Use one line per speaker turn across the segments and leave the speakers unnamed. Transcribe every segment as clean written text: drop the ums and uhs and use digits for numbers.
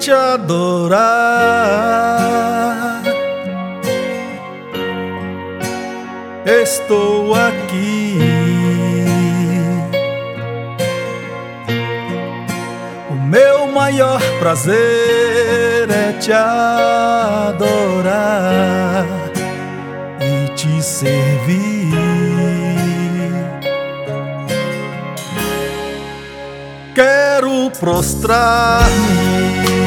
te adorar. Estou aqui. O meu maior prazer é te adorar e te servir. Quero prostrar-me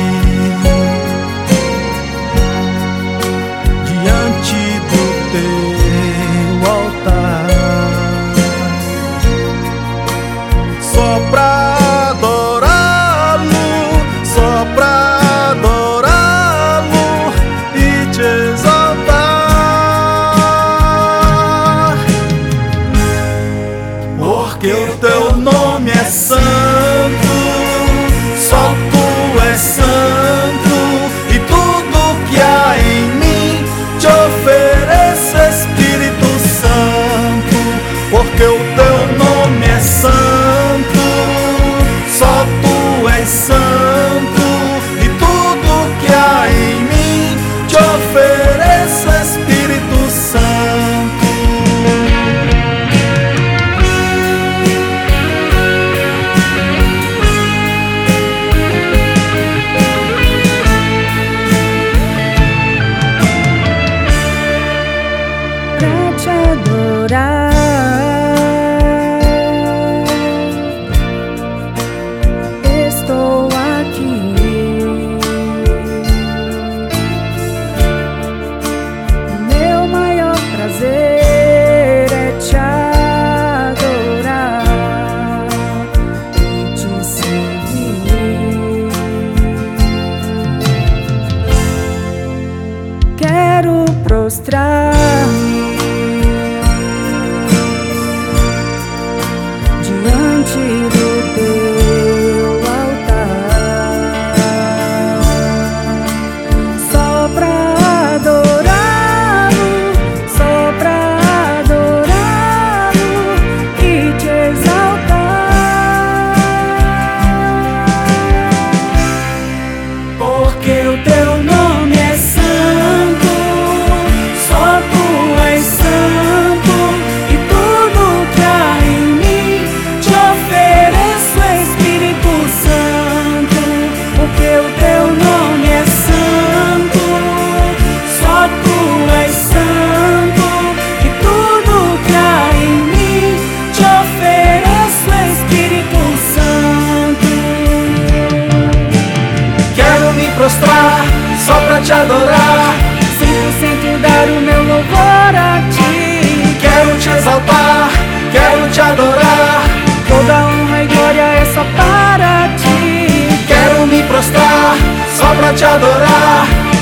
diante do teu altar, só pra adorá-lo, só pra adorá-lo e te exaltar, porque o teu nome é santo. Só tu és santo, e tudo que há em mim te ofereço, Espírito Santo, porque o teu nome é santo. Só tu és santo, e tudo que há em mim te ofereço, Espírito Santo.
Te adorar, estou aqui. Meu maior prazer é te adorar e te servir. Quero prostrar-me diante do teu altar, só pra adorá-lo, só pra adorá-lo e te exaltar, porque o teu nome é santo. Só tu és santo, e tudo que há em mim te ofereço, Espírito Santo, porque o teu nome é santo. Só tu és santo, e tudo que há em mim te ofereço, Espírito Santo.
Quero me prostrar só pra te adorar,
100% dar o meu louvor a ti.
quero te exaltar, quero te adorar.
Toda honra e glória é só para ti.
Quero me prostrar só pra te adorar,